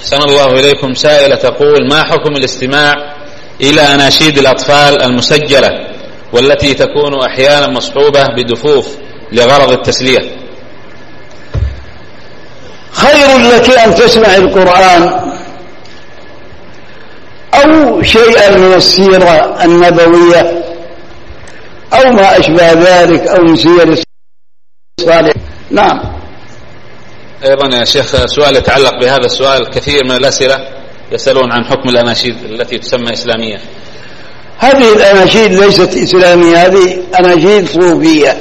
أحسن الله إليكم. سائلة تقول: ما حكم الاستماع إلى أناشيد الأطفال المسجلة والتي تكون أحيانا مصحوبة بدفوف لغرض التسلية؟ خير لك أن تسمع القرآن أو شيئا من السيرة النبوية أو ما أشبه ذلك أو من سير الصالح. نعم. أيضا يا شيخ سؤال يتعلق بهذا السؤال. كثير من الأسئلة يسألون عن حكم الأناشيد التي تسمى إسلامية. هذه الأناشيد ليست إسلامية، هذه أناشيد صوفية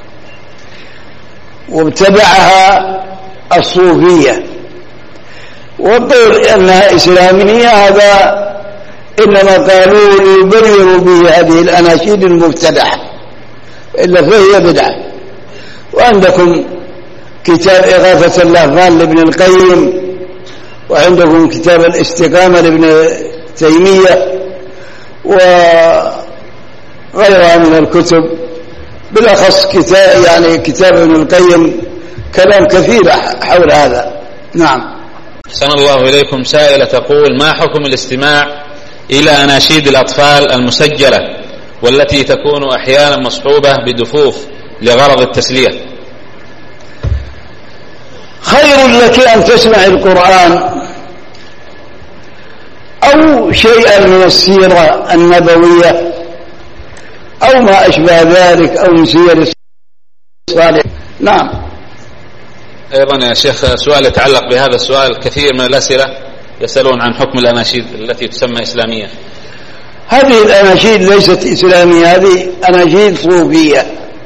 وابتدعها الصوفية، والقول أنها إسلامية هذا إنما قالوا ليبرروا به هذه الأناشيد المبتدعة، إلا فهي بدعة. وعندكم كتاب إغاثة اللهفان لابن القيم، وعندكم كتاب الاستقامة لابن تيمية، وغيرها من الكتب، بالأخص كتاب ابن القيم كلام كثير حول هذا. نعم. أحسن الله إليكم. سائلة تقول: ما حكم الاستماع إلى أناشيد الأطفال المسجلة والتي تكون أحيانا مصحوبة بدفوف لغرض التسلية؟ خير لك أن تسمع القرآن أو شيئا من السيرة النبوية أو ما أشبه ذلك أو من سير الصالح. نعم. أيضا يا شيخ سؤال يتعلق بهذا السؤال. كثير من الأسئلة يسألون عن حكم الأناشيد التي تسمى إسلامية. هذه الأناشيد ليست إسلامية، هذه أناشيد صوفية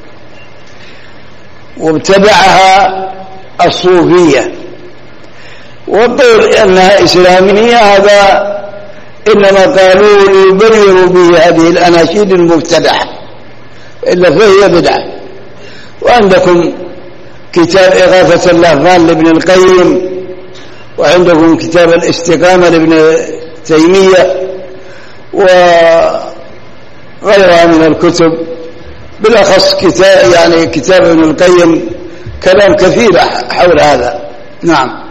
وابتدعها الصوفية، والقول أنها إسلامية هذا إنما قالوا ليبرروا به هذه الأناشيد المبتدعة، إلا فهي بدعة. وعندكم كتاب إغاثة اللهفان لابن القيم، وعندكم كتاب الاستقامة لابن تيمية، وغيرها من الكتب، بالأخص كتاب ابن القيم كلام كثير حول هذا. نعم.